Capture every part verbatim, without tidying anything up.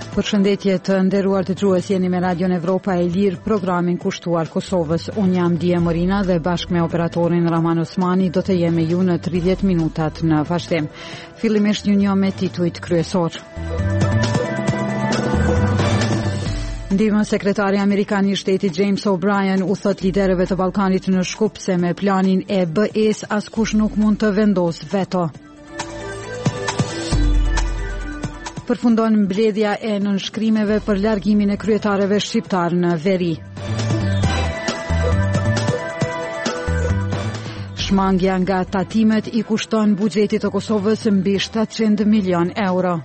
Përshëndetje të nderuar dëgjues, jeni me Radion Evropa e Lirë, programin kushtuar Kosovës. Unë jam Dia Morina dhe bashkë me operatorin Raman Osmani do të jemi ju në tridhjetë minutat në vazhdim. Fillimisht një njohje me titujt kryesor. Ndihmë sekretari amerikan i shtetit James O'Brien u thot liderëve të Ballkanit në Shkup se me planin e B E-s askush nuk mund të vendos veto. Përfundon mbledhja e nënshkrimeve për largimin e kryetarëve shqiptar në veri. Shmangja nga tatimet i kushton buxhetit të Kosovës mbi shtatëqind milion euro.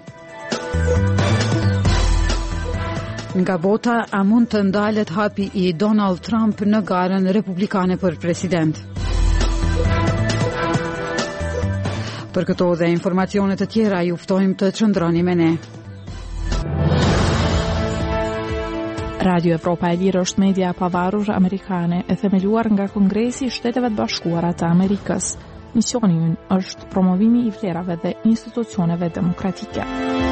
Nga bota, a mund të ndalet hapi i Donald Trump në garën republikane për president? Për këto dhe informacionet të tjera ju ftojmë të qëndroni me ne. Radio Evropa e Lirë është media e pavarur amerikane e themeluar nga Kongresi i Shteteve të Bashkuara të Amerikës. Misioni i ynë është promovimi i vlerave dhe institucioneve demokratike.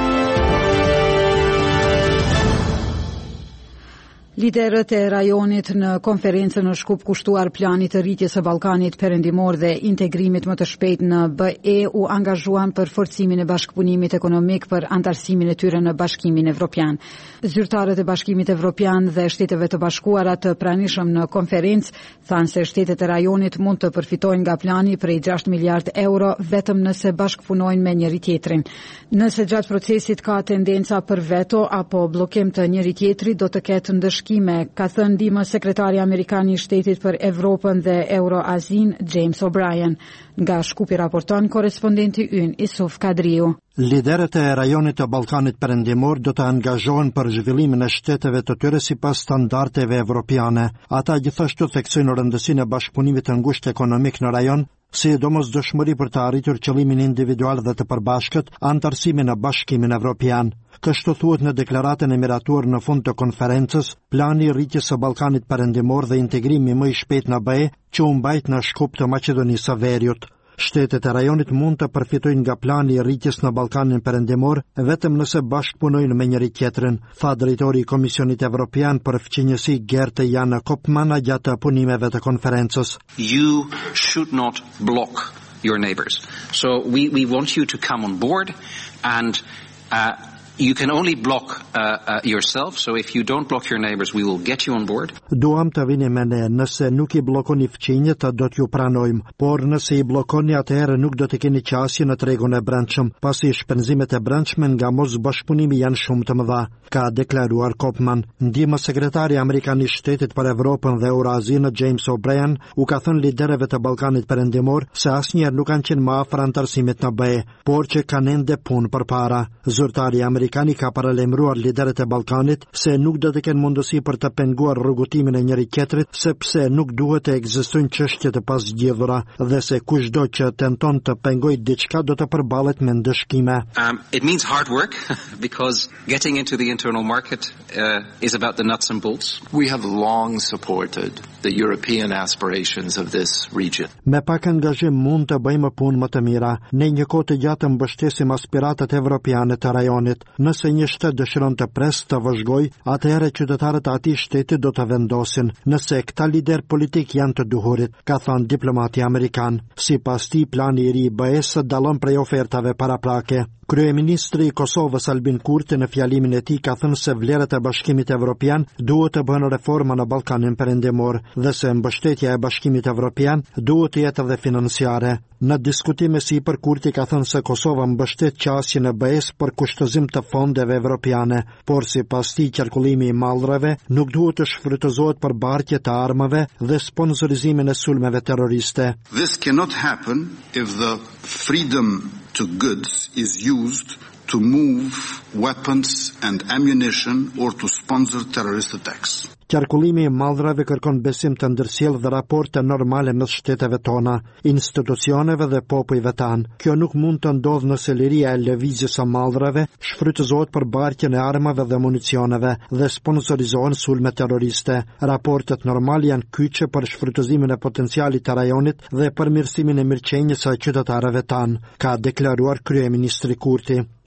Liderët e rajonit në konferencën në Shkup kushtuar planit të rritjes së Ballkanit Perëndimor dhe integrimit më të shpejt në B E u angazhuan për forcimin e bashkëpunimit ekonomik për antarësimin e tyre në Bashkimin Evropian. Zyrtarët e Bashkimit Evropian dhe Shteteve të Bashkuara të pranishëm në konferencë thanë se shtetet e rajonit mund të përfitojnë nga plani prej gjashtë miliard euro vetëm nëse bashkëpunojnë me njëri tjetrin. Nëse gjatë procesit ka tendenca për veto apo bllokim të njëri tjetrit, do të ketë ndëshkime, ka thënë ndihmë sekretari amerikan i shtetit për Evropën dhe Euroazin James O'Brien. Nga Shkupi raporton korespondenti ynë Isuf Kadriu. Liderët e rajonit të Ballkanit Perëndimor do të angazhohen për zhvillimin e shteteve të tyre sipas standardeve evropiane. Ata gjithashtu theksojnë rëndësinë e bashkëpunimit të ngushtë ekonomik në rajon, si domosdoshmëri për të arritur qëllimin individual dhe të përbashkët, antarësimin në Bashkimin Evropian. Kështu thuhet në deklaratën e miratuar në fund të konferencës, plani i rritjes së Ballkanit Perëndimor dhe integrimi më i shpejt në B E që u mbajt në Shkup të Maqedonisë së Veriut. Shtetet e rajonit mund të përfitojnë nga plani i rritjes në Ballkanin Perëndimor vetëm nëse bashkëpunojnë me njëri tjetrin, tha drejtori i Komisionit Evropian për fqinjësi Gert Jan Kopman gjatë punimeve të konferencës. You should not block your neighbors. So we we want you to come on board and uh, you can only block uh, uh, yourself, so if you don't block your neighbors, we will get you on board. Duam të vini me ne, nëse nuk i blokoni fqinjet, do t'ju pranojmë, por nëse i blokoni atëherë nuk do të keni qasje në tregun e brendshëm, pasi shpenzimet e brendshme nga mos bashkëpunimi janë shumë të mëdha, ka deklaruar Kopman. Ndihmë sekretari amerikan i shtetit për Evropën dhe Eurazin James O'Brien u ka thënë liderëve të Ballkanit Perëndimor se asnjëherë nuk kanë qenë më afër antarësimit në B E, por që kanë ende punë përpara. Zyrtari Amerikani ka paralajmëruar liderët e Ballkanit se nuk do të kenë mundësi për të penguar rrugutimin e njëri tjetrit, sepse nuk duhet të ekzistojnë çështje të pasgjidhura dhe se kushdo që tenton të pengojë diçka do të përballet me ndëshkime. Um, it means hard work because getting into the internal market uh, is about the nuts and bolts. We have long supported the European aspirations of this region. Me pak angazhim mund të bëjmë punë më të mira. Ne një kohë të gjatë mbështesim aspiratat evropiane të rajonit. Nëse një shtet dëshiron të pres të vëzhgoj, atëherë qytetarët e atij shteti do të vendosin, nëse këta lider politik janë të duhurit, ka thënë diplomati amerikan. Sipas tij, plani i ri i B E-s dallon prej ofertave paraprake. Kryeministri i Kosovës Albin Kurti në fjalimin e tij ka thënë se vlerat e Bashkimit Evropian duhet të bëhen reforma në Ballkanin Perëndimor dhe se mbështetja e Bashkimit Evropian duhet të jetë edhe financiare. Në diskutime sipër, Kurti ka thënë se Kosova mbështet qasjen e B E-s për kushtozim të fondeve evropiane, por sipas tij qarkullimi i mallrave nuk duhet të shfrytëzohet për bartje të armëve dhe sponsorizimin e sulmeve terroriste. This cannot happen if the freedom to goods is used to move weapons and ammunition or to sponsor terrorist attacks. Qarkullimi i mallrave kërkon besim të ndërsjellë dhe raporte normale mes shteteve tona, institucioneve dhe popujve tan. Kjo nuk mund të ndodhë nëse liria e lëvizjes së mallrave shfrytëzohet për bartjen e armave dhe municioneve dhe sponsorizohen sulme terroriste. Raportet normale janë kyçe për shfrytëzimin e potencialit të rajonit dhe përmirësimin e mirëqenies së qytetarëve tan, ka deklaruar kryeministri Kurti.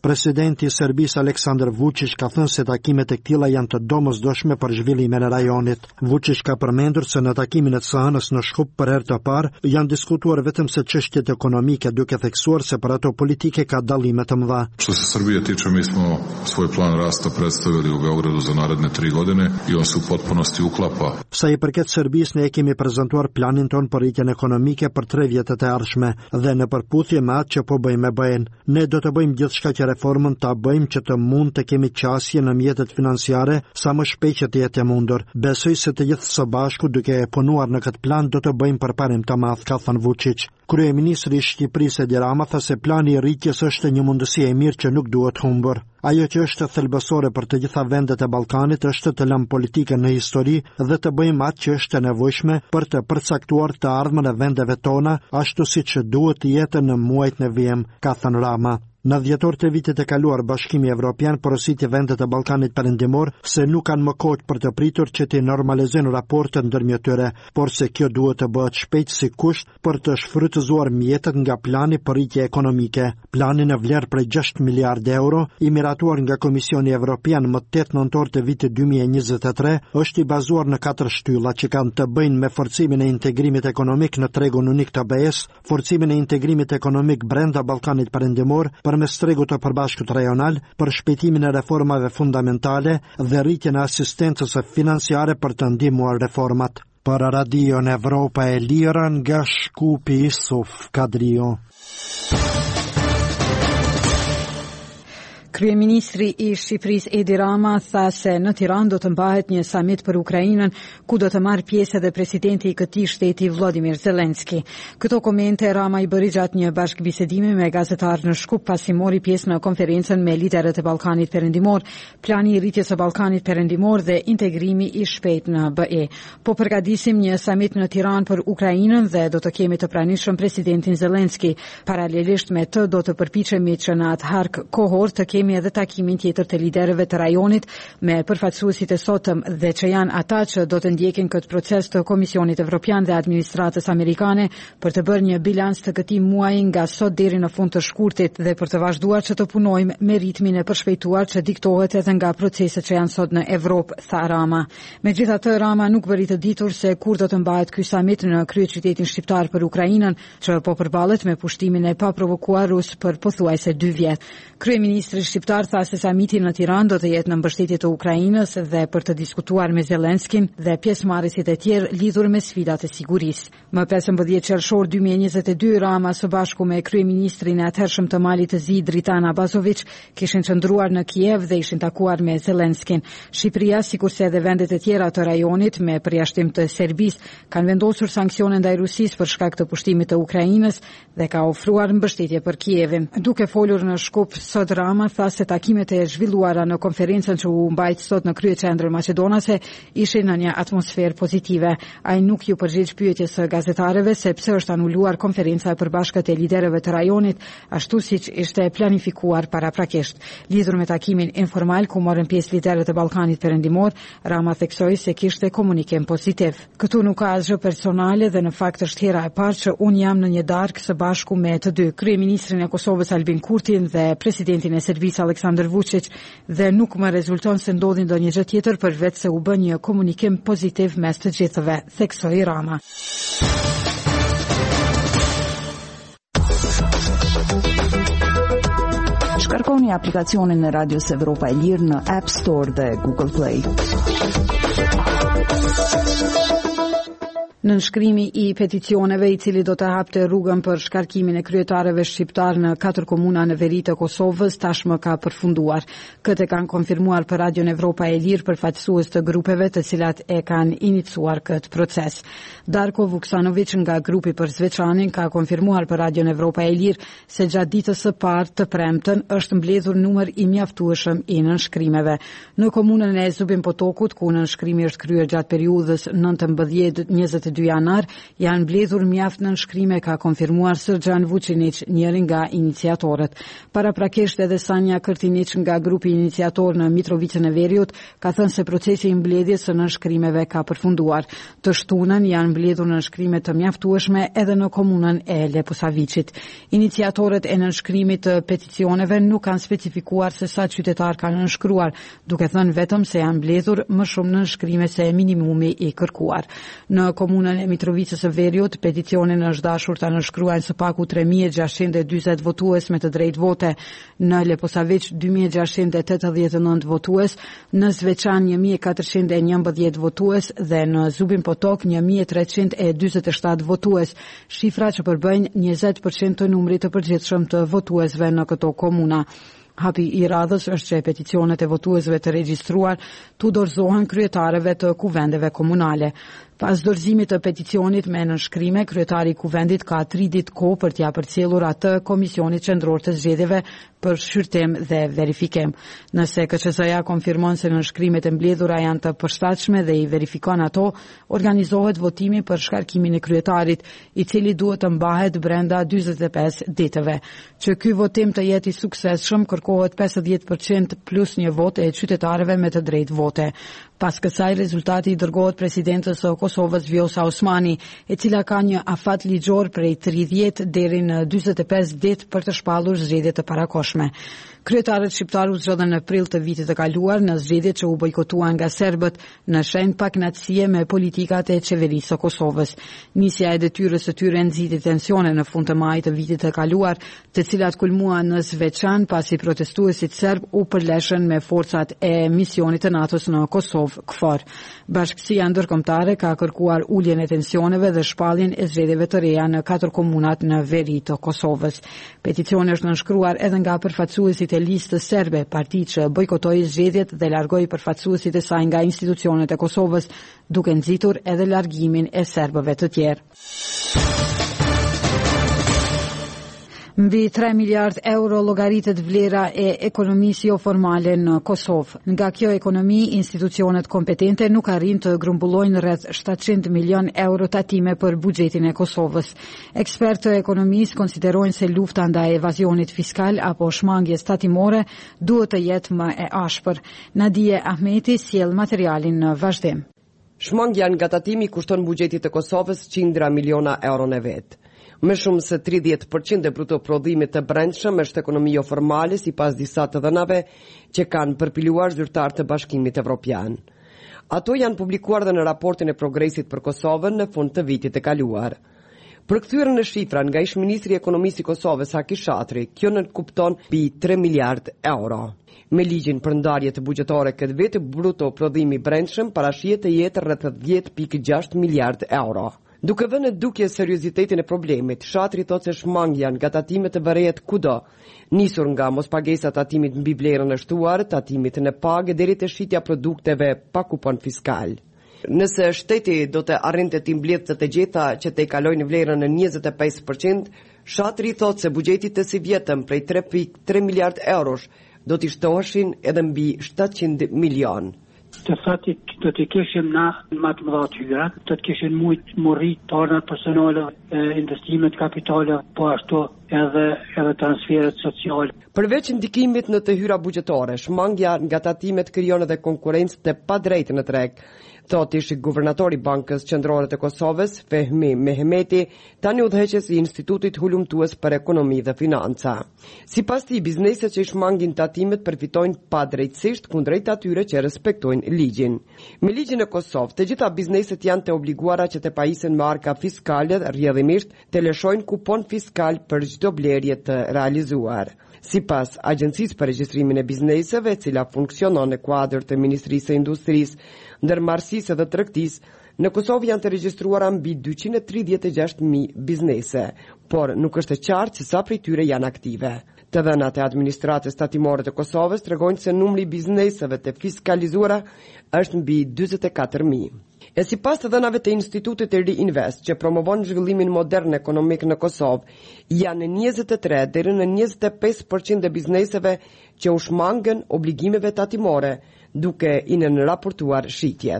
Presidenti i Serbisë Aleksandar Vučić ka thënë se takimet e këtilla janë të domosdoshme për zhvillimin e rajonit. Vučić ka përmendur se në takimin e C N-s në Shkup për herë të parë janë diskutuar vetëm se çështjet ekonomike, duke theksuar se për ato politike ka dallime të mëdha. Što se Srbije tiče, mi smo svoj plan rasta predstavili u Beogradu za naredne tri godine i on se u potpunosti uklapa. Sa i përket Serbisë, ne kemi prezantuar planin ton për rritjen ekonomike për tre vjetët e ardhshme dhe në përputhje me atë që po bëjmë e bëjnë. Ne do të bëjmë gjithçka që reformën ta bëjmë që të mund të kemi qasje në mjetet financiare sa më shpejt që të jetë e mundur. Besoj se të gjithë së bashku duke e punuar në këtë plan do të bëjmë përparim të madh, ka thënë Vučić. Kryeministri i Shqipërisë Edi Rama tha se plani i rritjes është një mundësi e mirë që nuk duhet humbur. Ajo që është thelbësore për të gjitha vendet e Ballkanit është të lëmë politikën në histori dhe të bëjmë atë që është e nevojshme për të përcaktuar të ardhmen e vendeve tona, ashtu siç duhet të jetë në muajt në vijim, ka thënë Rama. Në dhjetor të vitit e kaluar, Bashkimi Evropian porositi vendet e Ballkanit Perëndimor se nuk kanë më kohë për të pritur që të normalizojnë raportet ndërmjet tyre, por se kjo duhet të bëhet shpejt si kusht për të shfrytëzuar mjetet nga plani për rritje ekonomike. Plani në vlerë prej gjashtë miliardë euro, i miratuar nga Komisioni Evropian më tetë nëntor të vitit dy mijë e njëzet e tre, është i bazuar në katër shtylla që kanë të bëjnë me forcimin e integrimit ekonomik në tregun unik të B E-s, forcimin e integrimit ekonomik brenda Ballkanit Perëndimor, përmes tregut të përbashkët rajonal, për shpejtimin e reformave fundamentale dhe rritjen e asistencës financiare për të ndihmuar reformat. Për Radion Evropa e Lirë nga Shkupi, Isuf Kadrio. Kryeministri i Shqipërisë Edi Rama tha se në Tiranë do të mbahet një samit për Ukrainën, ku do të marrë pjesë edhe presidenti i këtij shteti Vladimir Zelenski. Këto komente Rama i bëri gjatë një bashkëbisedimi me gazetarë në Shkup pasi mori pjesë në konferencën me liderët e Ballkanit Perëndimor, plani i rritjes së Ballkanit Perëndimor dhe integrimi i shpejt në B E. Po përgatisim një samit në Tiranë për Ukrainën dhe do të kemi të pranishëm presidentin Zelenski. Paralelisht me të do të përpiqemi që në atë hark kohor të kemi edhe takimin tjetër të liderëve të rajonit me përfaqësuesit e sotëm dhe që janë ata që do të ndjekin këtë proces të Komisionit Evropian dhe administratës amerikane për të bërë një bilans të këtij muaji nga sot deri në fund të shkurtit dhe për të vazhduar që të punojmë me ritmin e përshpejtuar që diktohet edhe nga proceset që janë sot në Evropë, tha Rama. Megjithatë, Rama nuk bëri të ditur se kur do të mbahet ky samit në kryeqytetin shqiptar për Ukrainën, që po përballet me pushtimin e paprovokuar rus për pothuajse dy vjet. Kryeministri shqiptar tha se samiti në Tiranë do të jetë në mbështetje të Ukrainës dhe për të diskutuar me Zelenskin dhe pjesëmarrësit e tjerë lidhur me sfidat e sigurisë. Më pesëmbëdhjetë qershor dy mijë e njëzet e dy, Rama së bashku me kryeministrin e atëhershëm të Malit të Zi, Dritan Abazović, kishin qëndruar në Kiev dhe ishin takuar me Zelenskin. Shqipëria, sikurse edhe vendet e tjera të rajonit, me përjashtim të Serbisë, kanë vendosur sanksione ndaj Rusisë për shkak të pushtimit të Ukrainës dhe ka ofruar mbështetje për Kievin. Duke folur në Shkup sot, Rama tha se takimet e zhvilluara në konferencën që u mbajt sot në kryeqendrën maqedonase ishin në një atmosferë pozitive. Ai nuk ju përgjigj pyetjes së gazetarëve se pse është anuluar konferenca e përbashkët e liderëve të rajonit, ashtu siç ishte planifikuar paraprakisht. Lidhur me takimin informal ku morën pjesë liderët e Ballkanit Perëndimor, Rama theksoi se kishte komunikim pozitiv. Këtu nuk ka asgjë personale dhe në fakt është hera e parë që un jam në një darkë së bashku me të dy, kryeministrin e Kosovës Albin Kurtin dhe presidentin e Serbisë Aleksandar Vučić, dhe nuk më rezulton se ndodhi ndonjë gjë tjetër përveç se u bë një komunikim pozitiv mes të gjithëve, theksoi Rama. Shkarkoni aplikacionin e Radios Evropa e Lirë në App Store dhe Google Play. Nënshkrimi i peticioneve i cili do të hapte rrugën për shkarkimin e kryetarëve shqiptar në katër komuna në veri të Kosovës tashmë ka përfunduar. Këtë kanë konfirmuar për Radion Evropa e Lirë përfaqësues të grupeve të cilat e kanë iniciuar këtë proces. Darko Vuksanović nga grupi për Zveçanin ka konfirmuar për Radion Evropa e Lirë se gjatë ditës së parë të premten është mbledhur numër i mjaftueshëm i nënshkrimeve. Në komunën e Zubin Potokut, ku nënshkrimi është kryer gjatë periudhës nëntëmbëdhjetë njëzet e dy janar janë mbledhur mjaft në nënshkrime, ka konfirmuar Srdjan Vucinic, njëri nga iniciatorët. Paraprakisht edhe Sanja Kërtinic nga grupi iniciator në Mitrovicën e Veriut ka thënë se procesi i mbledhjes së nënshkrimeve ka përfunduar. Të shtunën janë mbledhur nënshkrime të mjaftueshme edhe në komunën e Leposavicit. Iniciatorët e nënshkrimit të peticioneve nuk kanë specifikuar se sa qytetar kanë nënshkruar, duke thënë vetëm se janë mbledhur më shumë nënshkrime se minimumi i kërkuar. Në komunën e Mitrovicës së Veriut, peticionin është dashur ta nënshkruajnë së paku tre mijë e gjashtëqind e dyzet votues me të drejtë vote, në Leposavic dy mijë e gjashtëqind e tetëdhjetë e nëntë votues, në Zveçan një mijë e katërqind e njëmbëdhjetë votues dhe në Zubin Potok një mijë e treqind e dyzet e shtatë votues, shifra që përbëjnë njëzet përqind të numrit të përgjithshëm të votuesve në këto komuna. Hapi i radhës është që peticionet e votuesve të regjistruar tu dorëzohen kryetarëve të kuvendeve komunale. Pas dorëzimit të peticionit me nënshkrime, kryetari i kuvendit ka tri ditë kohë për t'ia përcjellur atë Komisionit Qendror të Zgjedhjeve për shqyrtim dhe verifikim. Nëse K Q S-ja konfirmon se nënshkrimet e mbledhura janë të përshtatshme dhe i verifikon ato, organizohet votimi për shkarkimin e kryetarit, i cili duhet të mbahet brenda dyzet e pesë ditëve. Që ky votim të jetë i suksesshëm, kërkohet pesëdhjetë përqind plus një votë e qytetarëve me të drejtë vote. Pas kësaj, rezultati i dërgohet presidentës së Kosovës Vjosa Osmani, e cila ka një afat ligjor prej tridhjetë deri në dyzet e pesë ditë për të shpallur zgjedhjet të parakoshme. Kryetarët shqiptar u zgjodhen në prill të vitit të kaluar në zgjedhjet që u bojkotuan nga serbët në shenjë pakënaqësie me politikat e qeverisë së Kosovës. Nisja e detyrës së tyre nxiti tensione në fund të majit të vitit të kaluar, të cilat kulmuan në Zveçan pasi protestuesit serb u përleshën me forcat e misionit të NATO-s në Kosovë, K F O R. Bashkësia ndërkombëtare ka kërkuar uljen e tensioneve dhe shpalljen e zgjedhjeve të reja në katër komunat në veri të Kosovës. Peticioni është nënshkruar edhe nga përfaqësuesit e listës serbe, parti që bojkotoi zgjedhjet dhe largoi përfaqësuesit e saj nga institucionet e Kosovës, duke nxitur edhe largimin e serbëve të tjerë. Mbi tre miliard euro llogaritet vlera e ekonomisë jo formale në Kosovë. Nga kjo ekonomi, institucionet kompetente nuk arrin të grumbullojnë rreth shtatëqind milion euro tatime për buxhetin e Kosovës. Ekspertë të ekonomisë konsiderojnë se lufta ndaj evazionit fiskal apo shmangjes tatimore duhet të jetë më e ashpër. Nadije Ahmeti sjell materialin në vazhdim. Shmangja nga tatimi kushton buxhetit të Kosovës qindra miliona euro në vet. Më shumë se tridhjetë përqind e bruto prodhimit të brendshëm është ekonomi jo formale, sipas disa të dhënave që kanë përpiluar zyrtarë të Bashkimit Evropian. Ato janë publikuar dhe në raportin e progresit për Kosovën në fund të vitit të kaluar. Përkthyer në shifra nga ish-ministri i ekonomisë i Kosovës Haki Shatri, kjo nënkupton mbi tre miliard euro. Me ligjin për ndarje të buxhetore këtë vit, bruto prodhimi brendshëm parashihet të jetë rreth dhjetë pikë gjashtë miliard euro. Duke vënë në dukje seriozitetin e problemit, Shatri thotë se shmangja nga tatimet të vërehet kudo, nisur nga mospagesa tatimit mbi vlerën e shtuar, tatimit në pagë deri te shitja produkteve pa kupon fiskal. Nëse shteti do të arrinte të mbledhte të gjitha që të kalojnë vlerën në njëzet e pesë përqind, Shatri thotë se buxheti të si vjetëm prej tre pikë tre miliard eurosh do t'i shtoheshin edhe mbi shtatëqind milion. Të thati do të kishim na më të mëdha tyra, do të kishim mujt morrit tarnat personale, investimet kapitale, po ashtu edhe edhe transferet sociale. Përveç ndikimit në të hyra buxhetore, shmangja nga tatimet krijon edhe konkurrencë të padrejtë në treg, thotë ish guvernatori i Bankës Qendrore të Kosovës, Fehmi Mehmeti, tani udhëheqës i Institutit Hulumtues për Ekonomi dhe Financa. Sipas tij, bizneset që shmangin tatimet përfitojnë padrejtësisht kundrejt atyre që respektojnë ligjin. Me ligjin e Kosovë, të gjitha bizneset janë të obliguara që të pajisen me arka fiskale, rrjedhimisht të lëshojnë kupon fiskal për çdo blerje të realizuar. Sipas Agjencisë për Regjistrimin e Bizneseve, e cila funksionon në kuadër të Ministrisë së Industrisë, Ndërmarrësisë dhe Tregtisë, në Kosovë janë të regjistruara mbi dyqind e tridhjetë e gjashtë mijë biznese, por nuk është e qartë se sa prej tyre janë aktive. Të dhënat e administratës tatimore të Kosovës tregojnë se numri i bizneseve të fiskalizuara është mbi dyzet e katër mijë. E sipas të dhënave të Institutit të Ri Invest, që promovon zhvillimin modern ekonomik në Kosovë, janë njëzet e tre deri në njëzet e pesë përqind e bizneseve që u shmangën obligimeve tatimore, duke i nënraportuar shitjet.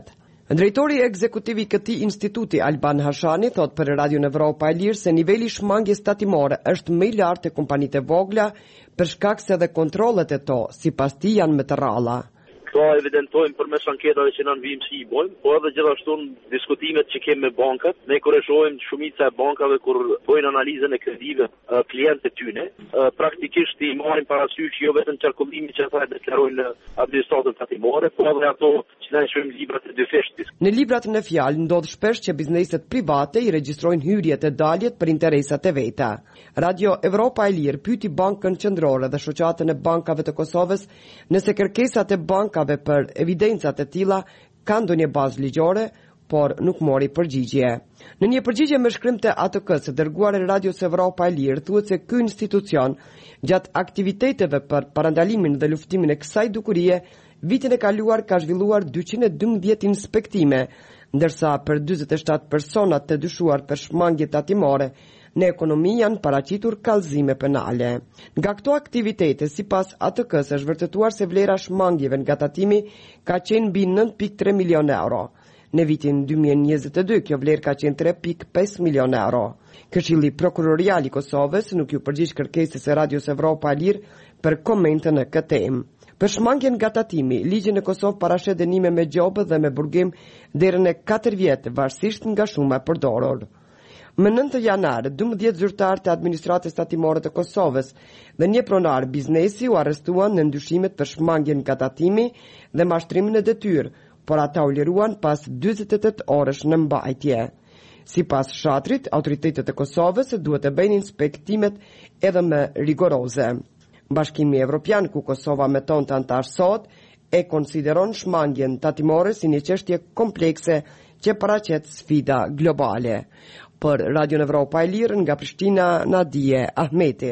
Drejtori ekzekutiv i këtij instituti Alban Hashani thot për Radion Evropa e Lirë se niveli i shmangjes tatimore është më i lartë te kompanitë e vogla për shkak se edhe kontrollet e to sipas tij janë më të rralla. Këto evidentojmë përmes anketave që na vijmë si i bojmë, po edhe gjithashtu diskutimet që kemi me bankat, ne kur e shohim shumica e bankave kur bëjnë analizën e kredive uh, klientët tyne, uh, praktikisht i marrin parasysh jo vetëm qarkullimin që ata e deklarojnë administratën tatimore, po edhe ato që ne shohim librat e dyfishtit. Në librat në fjalë ndodh shpesh që bizneset private i regjistrojnë hyrjet e daljet për interesat e veta. Radio Evropa e Lirë pyeti Bankën Qendrore dhe shoqatën e bankave të Kosovës nëse kërkesat e bankave për evidencat e tilla kanë ndonjë bazë ligjore, por nuk mori përgjigje. Në një përgjigje me shkrim të A T K-s dërguar e Radios Evropa e Lirë thuhet se ky institucion gjatë aktiviteteve për parandalimin dhe luftimin e kësaj dukurie vitin e kaluar ka zhvilluar dyqind e dymbëdhjetë inspektime, ndërsa për dyzet e shtatë persona të dyshuar për shmangje tatimore në ekonomi janë paraqitur kallëzime penale. Nga këto aktivitete, sipas A T K-s është vërtetuar se vlera shmangjeve nga tatimi ka qenë mbi nëntë pikë tre milion euro. Në vitin dy mijë e njëzet e dy, kjo vlerë ka qenë tre pikë pesë milion euro. Këshilli Prokurorial i Kosovës nuk ju përgjigj kërkesës e Radios Evropa e Lirë për komente në këtë temë. Për shmangjen nga tatimi, ligji në Kosovë parashet dënime me gjobë dhe me burgim deri në katër vjet, varësisht nga shuma e përdorur. Më nëntë janar, dymbëdhjetë zyrtarë të administratës tatimore të Kosovës dhe një pronar biznesi u arrestuan në ndyshimet për shmangjen nga tatimi dhe mashtrimin e detyrë, por ata u liruan pas dyzet e tetë orësh në mbajtje. Sipas shatrit, autoritetet e Kosovës duhet të bëjnë inspektimet edhe më rigoroze. Bashkimi Evropian, ku Kosova meton të antarësohet, e konsideron shmangjen tatimore si një çështje komplekse që paraqet sfida globale. Për Radio Evropa e Lirë nga Prishtina, Nadije Ahmeti.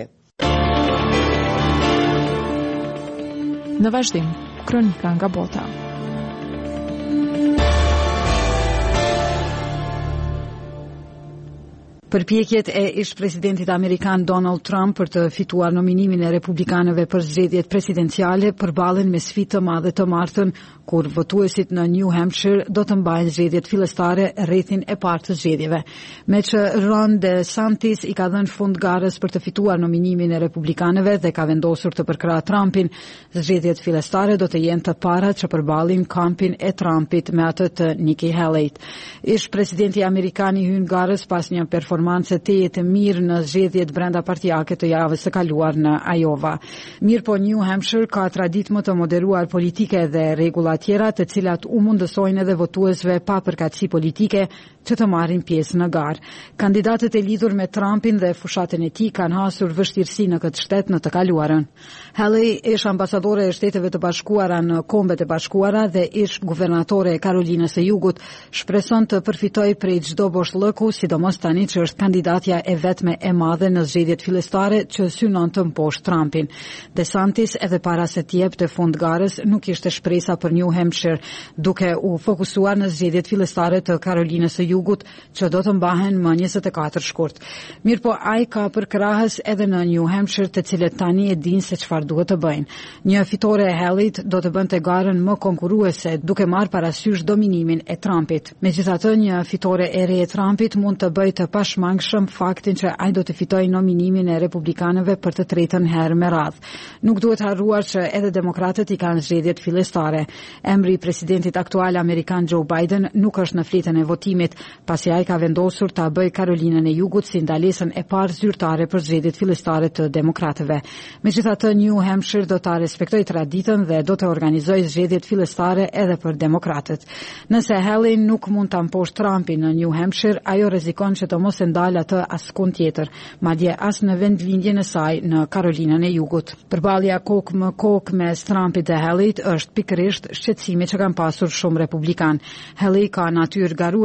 Në vazhdim, kronika nga bota. Përpjekjet e ish-presidentit amerikan Donald Trump për të fituar nominimin e republikanëve për zgjedhjet presidenciale përballen me sfidë të madhe të martën, kur votuesit në New Hampshire do të mbajnë zgjedhjet fillestare rrethin e parë të zgjedhjeve. Me që Ron DeSantis i ka dhënë fund garës për të fituar nominimin e republikanëve dhe ka vendosur të përkrahë Trumpin, zgjedhjet fillestare do të jenë të para që përballin kampin e Trumpit me atë të Nikki Haley. Ish-presidenti amerikan i hyn garës pas një performancë të jetë mirë në zgjedhjet brenda partijake të javës së kaluar në Iowa. Mirë po New Hampshire ka traditë më të moderuar politike dhe rregulla tjera të cilat u mundësojnë edhe votuesve pa përkatësi politike që të marrin pjesë në garë. Kandidatët e lidhur me Trumpin dhe fushatën e tij kanë hasur vështirësi në këtë shtet në të kaluarën. Haley, ish ambasadore e Shteteve të Bashkuara në Kombet e Bashkuara dhe ish guvernatore e Karolinës së Jugut, shpreson të përfitojë prej çdo boshllëku, sidomos tani që është kandidatja e vetme e madhe në zgjedhjet fillestare që synon të mposhtë Trumpin. DeSantis edhe para se të jepte fund garës nuk kishte shpresa për New Hampshire, duke u fokusuar në zgjedhjet fillestare të Karolinës së Jugut që do të mbahen më njëzet e katër shkurt. Mirë po ai ka përkrahës edhe në New Hampshire, të cilët tani e dinë se çfarë duhet të bëjnë. Një fitore e Haleyt do të bënte garën më konkurruese, duke marrë parasysh dominimin e Trumpit. Megjithatë, një fitore e re e Trumpit mund të bëjë të pashmangshëm faktin që ai do të fitojë nominimin e republikanëve për të tretën herë me radhë. Nuk duhet harruar që edhe demokratët i kanë zgjedhjet fillestare. Emri i presidentit aktual amerikan Joe Biden nuk është në fletën e votimit, pasi ai ka vendosur ta bëjë Karolinën e Jugut si ndalesën e parë zyrtare për zgjedhjet fillestare të demokratëve. Megjithatë, New Hampshire do ta respektojë traditën dhe do të organizojë zgjedhjet fillestare edhe për demokratët. Nëse Haley nuk mund ta mposhtë Trumpin në New Hampshire, ajo rrezikon që të mos e ndalë atë askund tjetër, madje as në vendlindjen e saj në Karolinën e Jugut. Përballja kokë më kokë mes Trumpit dhe Haleyt është pikërisht shqetësimi që kanë pasur shumë republikan. Haley ka natyrë garuese dhe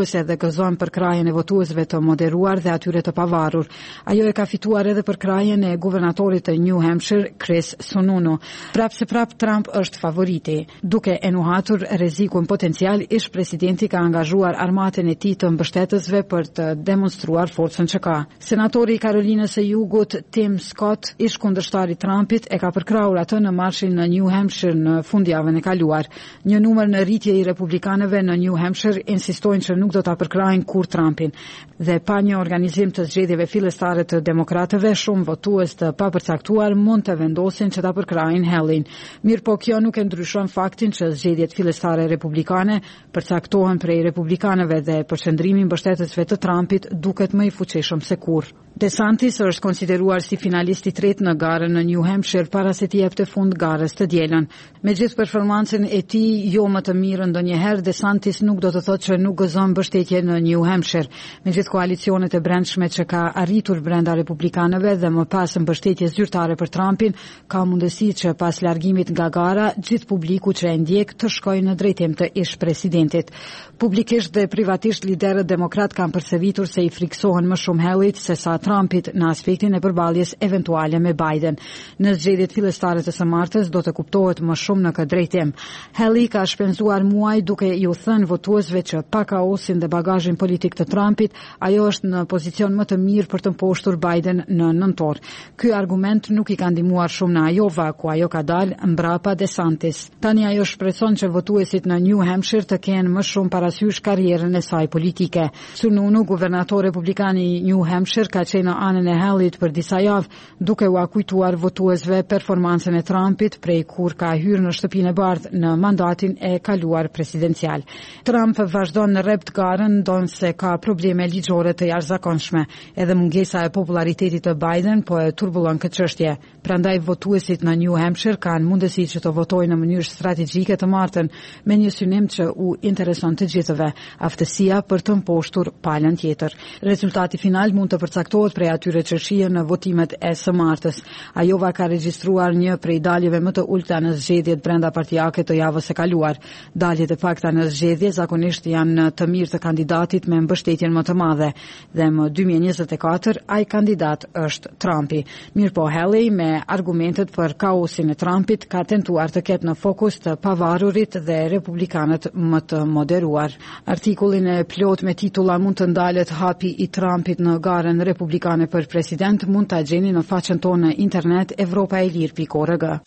të zonë për krajen e votuesve të moderuar dhe atyre të pavarur. Ajo e ka fituar edhe për krajen e guvernatorit të New Hampshire, Chris Sununu. Prap se prap Trump është favoriti. Duke e nuhatur rrezikun potencial, ish presidenti ka angazhuar armatën e tij të mbështetësve për të demonstruar forcën që ka. Senatori i Karolinës së Jugut, Tim Scott, ish kundërshtari Trumpit, e ka përkrahur atë në marshin në New Hampshire në fundjavën e kaluar. Një numër në rritje i republikanëve në New Hampshire insistojnë që nuk do ta përkrahin kur Trumpin. Dhe pa një organizim të zgjedhjeve fillestare të demokratëve, shumë votues të papërcaktuar mund të vendosin që ta përkrahin Hellin. Mirë po kjo nuk e ndryshon faktin që zgjedhjet fillestare republikane përcaktohen prej republikanëve dhe përqendrimi i mbështetësve të Trumpit duket më i fuqishëm se kurrë. DeSantis është konsideruar si finalist i tretë në garën në New Hampshire para se t'i jepte fund garës të dielën. Me gjithë performancën e tij jo më të mirë ndonjëherë, DeSantis nuk do të thotë që nuk gëzon mbështetje në New Hampshire. Me gjithë koalicionet e brendshme që ka arritur brenda republikanëve dhe më pas mbështetje zyrtare për Trumpin, ka mundësi që pas largimit nga gara, gjithë publiku që e ndjek të shkojë në drejtim të ish presidentit. Publikisht dhe privatisht liderët demokrat kanë përsëritur se i friksohen më shumë Hellit se sa Trumpit në aspektin e përballjes eventuale me Biden. Në zgjedhjet fillestare të së martës do të kuptohet më shumë në këtë drejtim. Haley ka shpenzuar muaj duke iu thënë votuesve që pa kaosin dhe bagazhin politik të Trumpit, ajo është në pozicion më të mirë për të mposhtur Biden në nëntor. Ky argument nuk i ka ndihmuar shumë në Iowa, ku ajo ka dalë mbrapa DeSantis. Tani ajo shpreson që votuesit në New Hampshire të kenë më shumë parasysh karrierën e saj politike. Sununu, guvernator republikan i New Hampshire, ka qenë në anën e Hellit për disa javë, duke u kujtuar votuesve performancën e Trumpit prej kur ka hyrë në Shtëpinë e Bardhë në mandatin e kaluar presidencial. Trump vazhdon në rrept garën, ndonse ka probleme ligjore të jashtëzakonshme. Edhe mungesa e popularitetit të Biden po e turbullon këtë çështje. Prandaj votuesit në New Hampshire kanë mundësi që të votojnë në mënyrë strategjike të martën, me një synim që u intereson të gjithëve, aftësia për të mposhtur palën tjetër. Rezultati final mund të përcaktohet prej atyre që shihen në votimet e së martës. Iowa ka regjistruar një prej daljeve më të ulta në zgjedhjet brenda partijake të javës së kaluar. Daljet e pakta në zgjedhje zakonisht janë në të mirë të kandidatit me mbështetjen më të madhe, dhe më dy mijë e njëzet e katër ai kandidat është Trumpi. Mirpo Haley, me argumentet për kaosin e Trumpit, ka tentuar të ketë në fokus të pavarurit dhe republikanët më të moderuar. Artikullin e plot me titulla "Mund të ndalet hapi i Trumpit në garën republikane për president" mund ta gjeni në faqen tonë në internet evropaelir pikë org.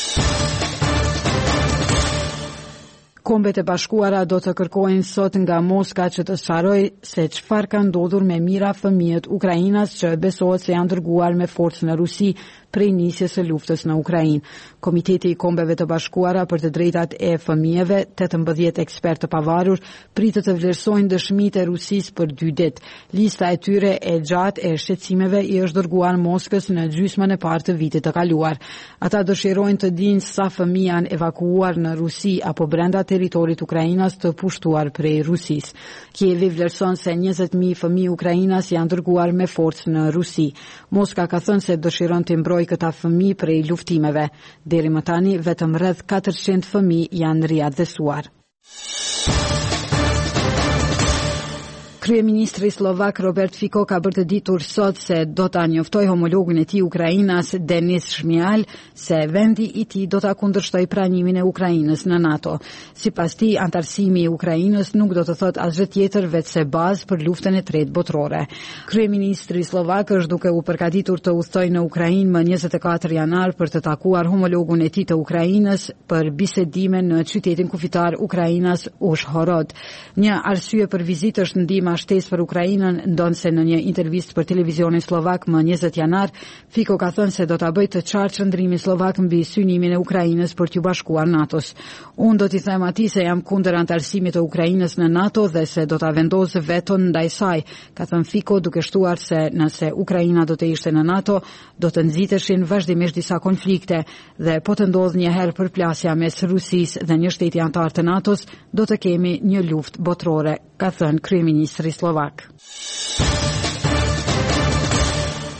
Kombet e Bashkuara do të kërkojnë sot nga Moska që të sqarojë se çfarë ka ndodhur me mijëra fëmijët ukrainas që besohet se janë dërguar me forcë në Rusi prej nisjes së luftës në Ukrainë. Komiteti i Kombeve të Bashkuara për të drejtat e fëmijëve, tetëmbëdhjetë ekspertë të pavarur, pritet të vlerësojnë dëshmitë e Rusisë për dy ditë. Lista e tyre e gjatë e shqetësimeve i është dërguar Moskës në gjysmën e parë të vitit të kaluar. Ata dëshirojnë të dinë sa fëmijë janë evakuuar në Rusi apo brenda teritorit Ukrainas të pushtuar prej Rusisë. Kievi vlerëson se njëzet mijë fëmijë ukrainas janë dërguar me forcë në Rusi. Moska ka thënë se dëshiron të mbrojë këta fëmijë prej luftimeve. Deri më tani vetëm rreth katërqind fëmijë janë riadhesuar. Kryeministri slovak Robert Fico ka bërë të ditur sot se do ta njoftojë homologun e tij ukrainas Denis Shmyhal se vendi i tij do ta kundërshtojë pranimin e Ukrainës në NATO. Sipas tij, antarësimi i Ukrainës nuk do të thotë asgjë tjetër veç se bazë për luftën e tretë botërore. Kryeministri slovak është duke u përgatitur të udhtojë në Ukrainë më njëzet e katër janar për të takuar homologun e tij të Ukrainës për bisedime në qytetin kufitar Ukrainas Uzhhorod. Një arsye për vizitë është ndihma shtesë për Ukrainën, ndonse në një intervistë për televizionin slovak më njëzet janar, Fico ka thënë se do ta bëjë të qartë qëndrimin slovak mbi synimin e Ukrainës për t'u bashkuar NATO-s. Unë do t'i them atij se jam kundër antarësimit të Ukrainës në NATO dhe se do ta vendos veton ndaj saj, ka thënë Fico, duke shtuar se nëse Ukraina do të ishte në NATO, do të nxiteshin vazhdimisht disa konflikte dhe po të ndodh një herë përplasja mes Rusisë dhe një shteti antar të NATO-s, do të kemi një luftë botërore, ka thënë kryeministri slovak.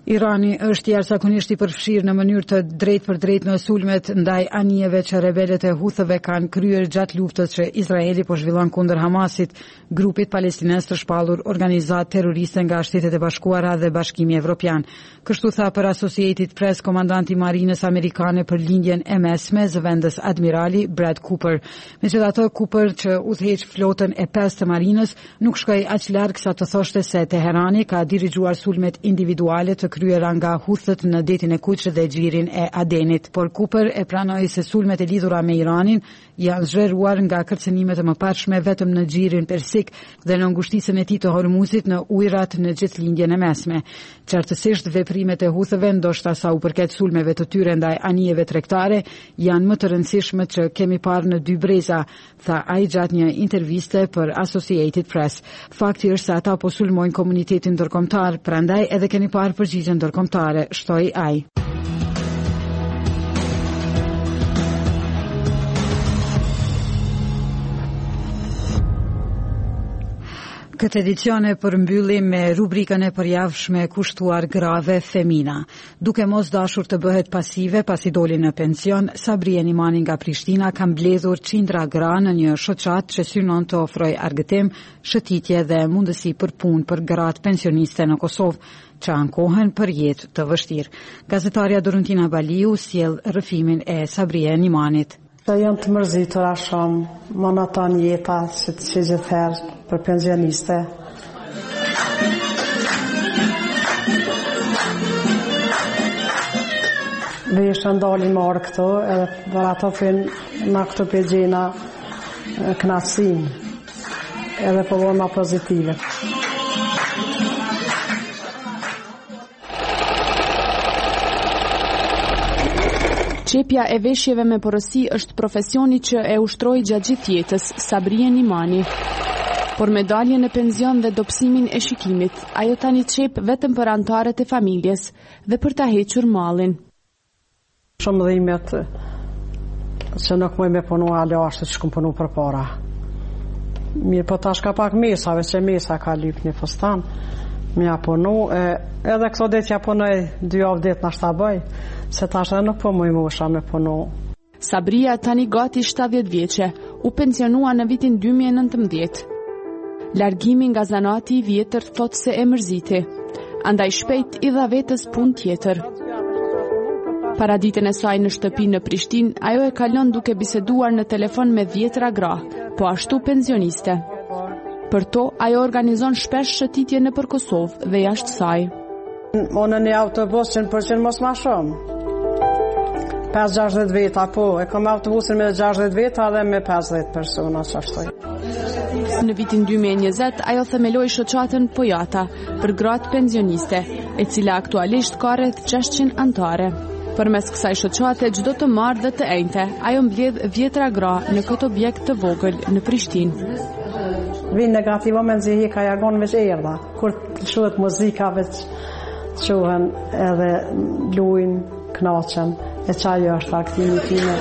Irani është jashtëzakonisht i përfshirë në mënyrë të drejtë për drejtë në sulmet ndaj anijeve që rebelët e Huthëve kanë kryer gjatë luftës që Izraeli po zhvillon kundër Hamasit, grupit palestines të shpallur organizatë terroriste nga Shtetet e Bashkuara dhe Bashkimi Evropian. Kështu tha për Associated Press komandanti marinës amerikane për lindjen e mesme, zëvendës admirali Brad Cooper. Megjithatë, Cooper që udhëheq flotën e pesë të marinës nuk shkoi aq larg sa të thoshte se Teherani ka dirigjuar sulmet individuale të kryera nga Huthët në detin e Kuq dhe xhirin e Adenit, por Cooper e pranoi se sulmet e lidhura me Iranin janë zhveruar nga kërcënimet e mëparshme vetëm në xhirin Persik dhe në ngushticën e tij të Hormuzit në ujërat në gjithlindjen e mesme. Qartësisht veprimet e Huthëve, ndoshta sa u përket sulmeve të tyre ndaj anijeve tregtare, janë më të rëndësishme që kemi parë në dy breza, tha ai gjatë një interviste për Associated Press. Fakti është se ata po sulmojnë komunitetin ndërkombëtar, prandaj edhe keni parë përgjigjen ndërkombëtare, shtoi ai. Këtë edicion e përmbyllim me rubrikën e përjavshme kushtuar grave femina. Duke mos dashur të bëhet pasive pasi doli në pension, Sabrie Nimani nga Prishtina ka mbledhur qindra gra në një shoqat që synon të ofroj argëtim, shëtitje dhe mundësi për punë për gratë pensioniste në Kosovë, që ankohen për jetë të vështirë. Gazetarja Doruntina Baliu sjell rrëfimin e Sabrie Nimanit. Të jam të mërzitur a shumë, monoton jeta që të që gjithherë për pensioniste. Dhe ishtë ndali marë këto, edhe për ato finë në këto pegjena knatësin, edhe për vona pozitive. Qepja e veshjeve me porosi është profesioni që e ushtroi gjatë gjithë jetës Sabrie Nimani. Por medaljen e penzion dhe dobësimin e shikimit, ajo tani qep vetëm për antarët e familjes dhe për ta hequr mallin. Shumë dhimbjet që nuk më me punu ale ashtë që shkum punu për para. Mirë po tash ka pak mesave që mesa ka lyp një fustan. Mja punu, e, edhe këto det ja punoj dy javë det në ashtë ta bëj, se tash edhe nuk po mu i musha me punu. Sabria tani gati shtatëdhjetë vjeçe, u pensionua në vitin dy mijë e nëntëmbëdhjetë. Largimi nga zanati i vjetër thot se e mërziti, andaj shpejt i dha vetës punë tjetër. Paraditën e saj në shtëpi në Prishtinë, ajo e kalon duke biseduar në telefon me dhjetra gra, po ashtu pensioniste. Për to, ajo organizon shpesh shëtitje në për Kosovë dhe jashtë saj. Unë një autobus që në përqenë mos ma shumë. pesë gjashtëdhjetë veta, po. E kom autobusin me gjashtëdhjetë veta dhe me pesëdhjetë persona që ashtoj. Në vitin dy mijë e njëzet, ajo themeloi shoqatën Pojata për gratë pensioniste, e cila aktualisht ka rreth gjashtëqind antare. Përmes kësaj shoqate çdo të marrë dhe të enjte, ajo mbledh dhjetra gra në këtë objekt të vogël në Prishtinë. Vinë negativa me nëzihje ka jargon veç erda. Kur të shuhet muzika veç quhen edhe luin, knaqen, e qajo është aktimi time.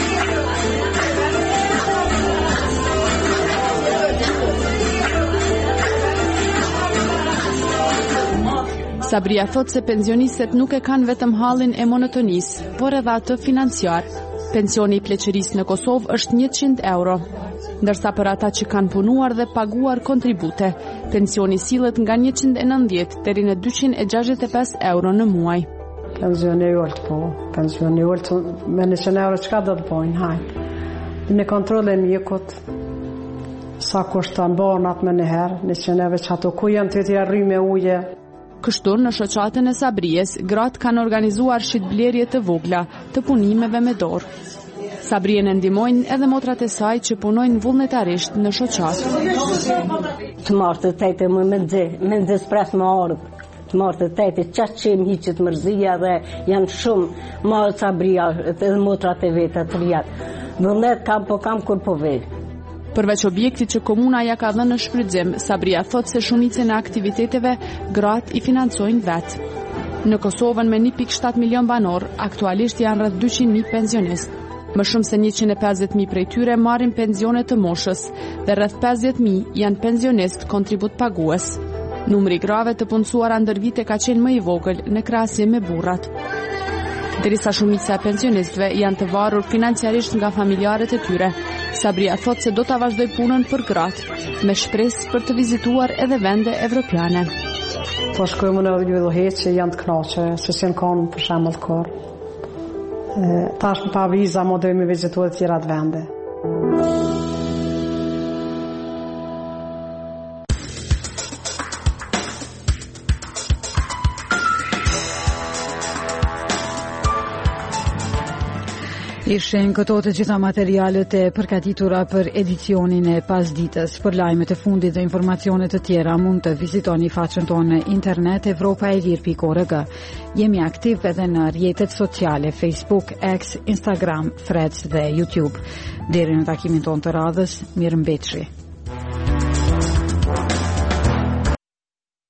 Sabria thot se pensionistet nuk e kanë vetëm hallin e monotonis, por edhe atë financiar. Pensioni i pleqërisë në Kosovë është njëqind euro. Ndërsa për ata që kanë punuar dhe paguar kontribute, pensioni sillet nga njëqind e nëntëdhjetë deri në dyqind e gjashtëdhjetë e pesë euro në muaj. Pensioni i ulët, po. Pensioni i ulët me njëqind euro çka do të bojnë, hajt. Në kontroll e mjekut, sa kushton banat më njëherë, njëqind euro që ato ku janë të t'i arry me uje. Kështu në shoqatën e Sabries, gratë kanë organizuar shitblerje të vogla të punimeve me dorë. Sabrien e ndihmojnë edhe motrat e saj që punojnë vullnetarisht në shoqat. Të marrë të tete më me ndze, me ndze spres më ardhë. Të marrë të tete qatë që më hiqët mërzia dhe janë shumë ma Sabria edhe motrat e veta të rjatë. Vullnet kam po kam kur po vejë. Përveç objektit që komuna ja ka dhënë në shfrytëzim, Sabria thot se shumicën e aktiviteteve gratë i financojnë vetë. Në Kosovën me një pikë shtatë milion banor, aktualisht janë rreth dyqind mijë pensionistë. Më shumë se njëqind e pesëdhjetë mijë prej tyre marrin pensione të moshës dhe rreth pesëdhjetë mijë janë pensionistë kontribut pagues. Numri i grave të punësuara ndër vite ka qenë më i vogël në krahasim me burrat. Derisa shumica e pensionistëve janë të varur financiarisht nga familjarët e tyre, Sabria thot se do ta vazhdoj punën për gratë, me shpresë për të vizituar edhe vende evropiane. Po shkojmë në Eurohet që janë të knaqe, se si në kanë për shembull kor. Tash pa viza më do me vizituar të tjera të vende. Ishin këto të gjitha materialet e përgatitura për edicionin e pasditës. Për lajmet e fundit dhe informacionet të tjera mund të vizitoni faqen tonë në internet europa e lir pikë org. Jemi aktiv edhe në rrjetet sociale Facebook, X, Instagram, Threads dhe YouTube. Deri në takimin tonë të radhës, mirëmbëjtje.